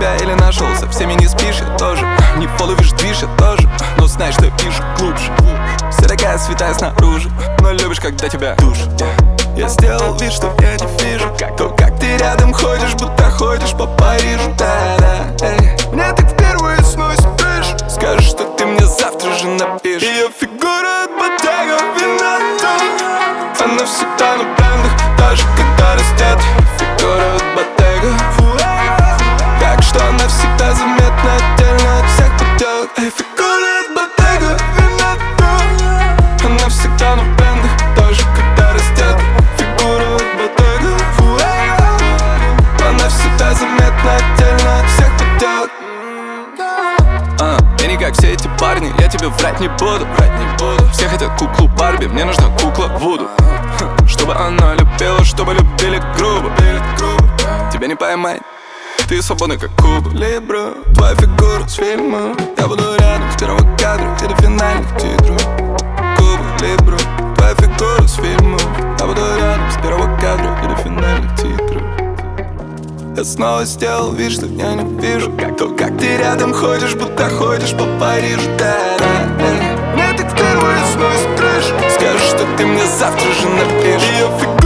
себя или нашел, со всеми не спишь, я тоже. Не фоловишь движ, я тоже, но знаешь, что я пишу глубже. Вся такая святая снаружи, но любишь, когда тебя душат. Я сделал вид, что я не вижу то, как ты рядом ходишь, будто ходишь по Парижу. Да-да, эй. Мне так впервые сносит крышу. Скажешь, что ты мне завтра же напишешь. Ее фигура от Bottega Veneta, она всегда на брендах, даже когда растет. Фигура от Bottega, так что она всегда заметна, отдельно от всех поделок. Эй, фигура от Bottega Veneta, она всегда на брендах, даже когда растет. Фигура от Bottega, она всегда заметна, отдельно от всех поделок. Я не как все эти парни, я тебе врать не буду. Все хотят куклу Барби, мне нужна кукла Вуду. Чтобы она любила, чтобы любили грубо. Тебя не поймать, ты свободный как Куба Либра. Твоя фигура с фильма, я буду рядом с первого кадра или финальных титров. Куба Либра, твоя фигура с фильма, я буду рядом с первого кадра или финальных титров. Я снова сделал вид, что я не вижу то, как ты рядом ходишь, будто ходишь по Парижу. Да-да, эй. Мне так впервые сносит крышу. Скажешь, что ты мне завтра же напишешь. Ее фигура